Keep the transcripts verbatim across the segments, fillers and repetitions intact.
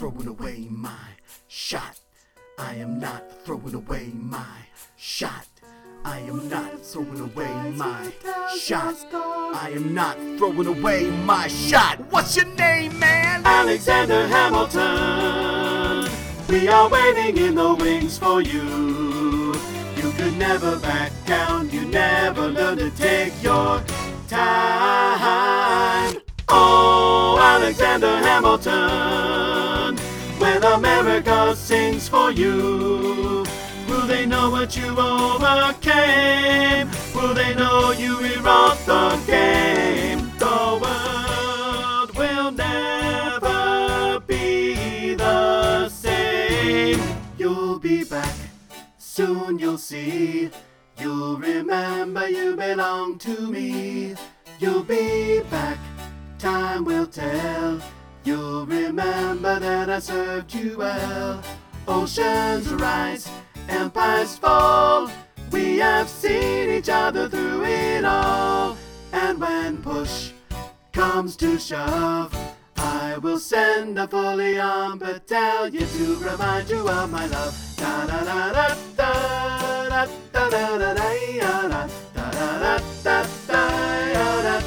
throwing away my shot. I am not throwing away my shot. I am not throwing away my shot. I am not throwing away my shot. What's your name, man? Alexander Hamilton. We are waiting in the wings for you. You could never back down. You never learn to take your time. Oh, Alexander Hamilton. When America sings for you, will they know what you overcame? Will they know you rewrote the game? The world will never be the same. You'll be back, soon you'll see. You'll remember you belong to me. You'll be back, time will tell. You'll remember that I served you well. Oceans rise, empires fall. We have seen each other through it all. And when push comes to shove, I will send a fully armed battalion to remind you of my love. Da da da da da da da da da da da da da da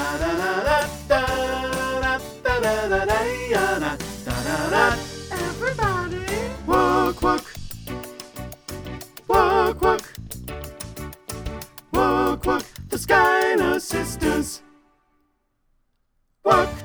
Everybody, work, work, work, work, work, work. The Schuyler Sisters, work.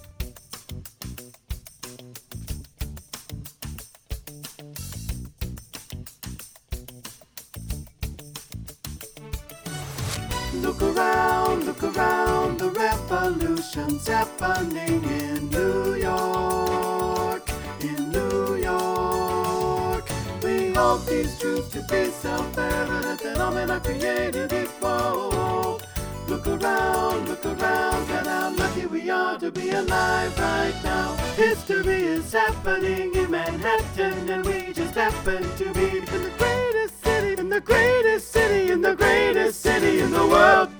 Look around, look around, the revolution's happening in New York, in New York. We hold these truths to be self-evident, and all men are created equal. Look around, look around, and how lucky we are to be alive right now. History is happening in Manhattan, and we just happen to be in the greatest city, in the greatest city, in the greatest city in the world.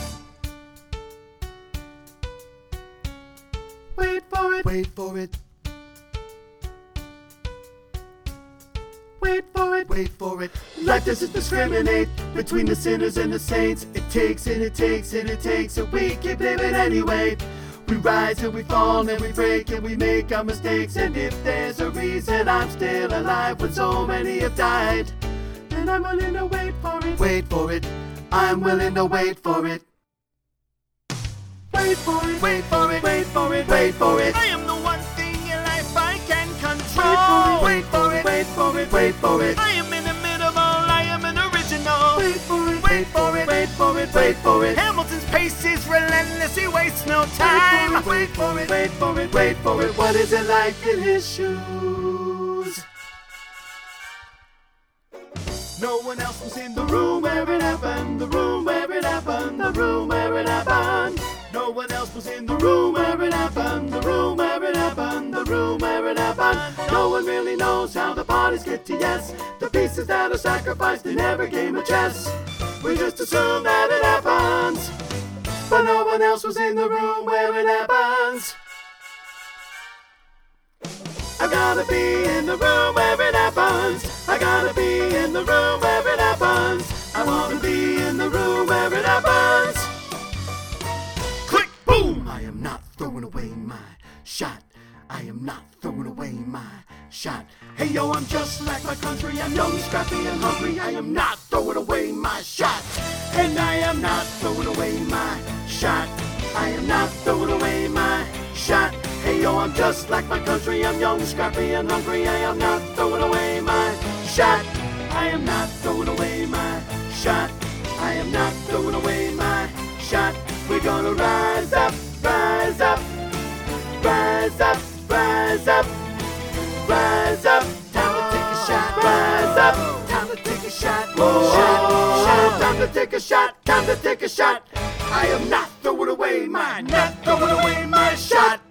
Wait for it, Wait for it, wait for it, wait for it. Life doesn't discriminate between the sinners and the saints. It takes and it takes and it takes, and we keep living anyway. We rise and we fall and we break and we make our mistakes. And if there's a reason I'm still alive when so many have died, then I'm willing to wait for it. Wait for it, I'm willing to wait for it. Wait for it, Wait for it, wait for it, wait for it. I am the one thing in life I can control. Wait for it, wait for it, wait for it. I am in the middle of all, I am an original. Wait for it, Wait for it, wait for it, wait for it. Hamilton's pace is relentless, he wastes no time. Wait for it, wait for it, wait for it. What is it like in his shoes? No one else was in the The room where it happened, the room where it happened, the room where it happened. No one else was in The the room where it happened, the room where it happened, the room where it happened. No one really knows how the parties get to yes. The pieces that are sacrificed in every game of chess. We just assume that it happens, but no one else was in the room where it happens. I gotta be in the room where it happens. I gotta be in the room where it happens. I wanna be in the room where it happens. click, boom! I am not throwing away my shot. I am not throwing away my shot. Hey yo, I'm just like my country. I'm young, scrappy, and hungry. I am not throwing away my shot. And I am not throwing away my shot. I am not throwing away my shot. Hey yo, I'm just like my country. I'm young, scrappy, and hungry. I am not throwing away my shot. I am not throwing away my shot. I am not throwing away my shot. We're gonna rise up, rise up, rise up, rise up, rise up. Time to take a shot, rise up. Time to take a shot, Whoa. shot, shot. Time to take a shot, time to take a shot. I am not throwing away my, not throwing away my shot.